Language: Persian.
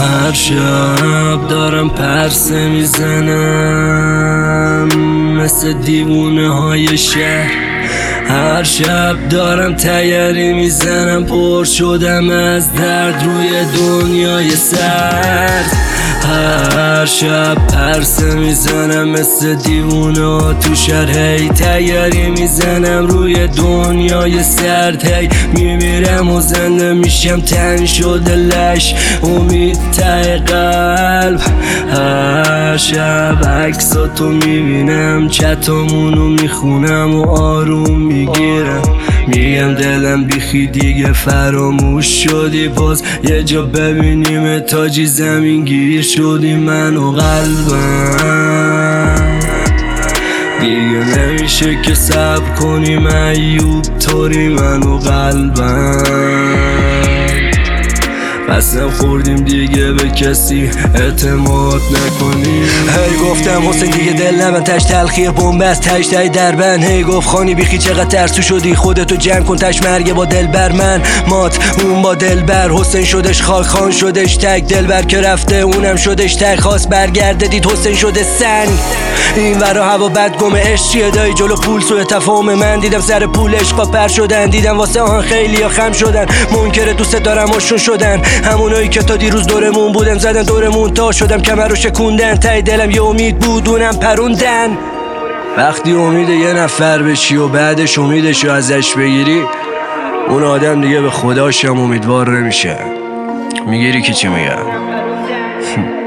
هر شب دارم پرسه میزنم مثل دیوونه های شهر. هر شب دارم تیاری میزنم، پر شدم از درد روی دنیای سرد. هر شب پرسه میزنم مثل دیوونه تو شهر، هی تیاری میزنم روی دنیای سرد. هی میمیرم و زنده میشم، تن شده لش امید ته قلب. هر شب عکساتو میبینم، چتامونو میخونم و آروم میگیرم. میگم دلم بیخی دیگه فراموش شدی، باز یه جا ببینیم تاجی زمین گیر شدی من و قلبم. دیگه نمیشه که صبر کنیم ایوب طوری من و قلبم. قسم خوردیم دیگه به کسی اعتماد نکنیم. هی گفتم حسین دیگه دل نبند، تش تلخی بنبست تش تای دربند. هی گفت خانی بیخی چقدر ترسو شدی، خودتو جمع کن تش مرگه با دل بر من مات اون با دل بر. حسین شدش خاک، خان شدش تک، دل بر که رفته اونم شدش تک. خواست برگرده دید حسین شده سنگ. این ورا هوا بد گم عشق چیه دایی، جلو پول سوء تفاهم من. دیدم سر پول عشقا پر شدن، دیدم واسه آن خیلی ها خم شدن. منکر دوست دارم آشون شدن، همونایی که تا دیروز دورمون بودن زدن دورمون تا شدم کمر رو شکوندن. تای دلم یه امید بود اونم پروندن. وقتی امید یه نفر بشی و بعدش امیدشو ازش بگیری، اون آدم دیگه به خداشم امیدوار نمیشه. میگیری که چی میگم؟